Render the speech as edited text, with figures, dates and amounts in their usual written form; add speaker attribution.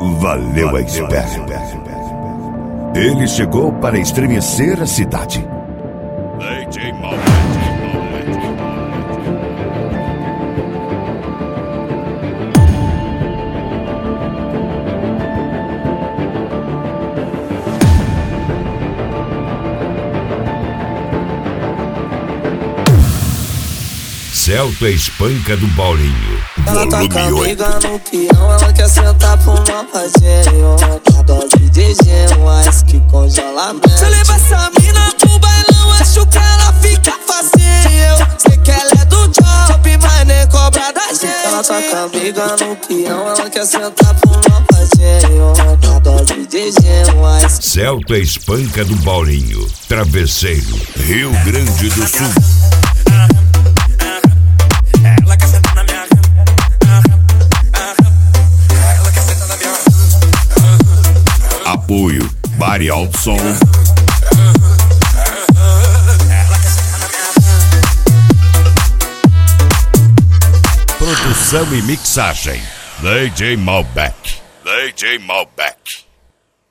Speaker 1: Valeu a espera. Ele chegou para estremecer a cidade.
Speaker 2: DJ Malbec. Celta espanca do Paulinho.
Speaker 3: Ela tá
Speaker 2: Volume 8.
Speaker 3: amiga no peão, ela quer sentar pro malvadinho. A dose de gelo, ice que congela a mente. Cê leva essa mina pro bailão, acho que ela fica facinho. Sei que ela é do job, mas nem cobra da gente. Ela tá amiga no peão, ela quer sentar pro malvadinho. A dose de gelo, ice.
Speaker 2: Celta espanca do Paulinho. Travesseiro, Rio Grande do Sul. Apoio Bari Alto Som. Produção e mixagem DJ Malbec. DJ Malbec.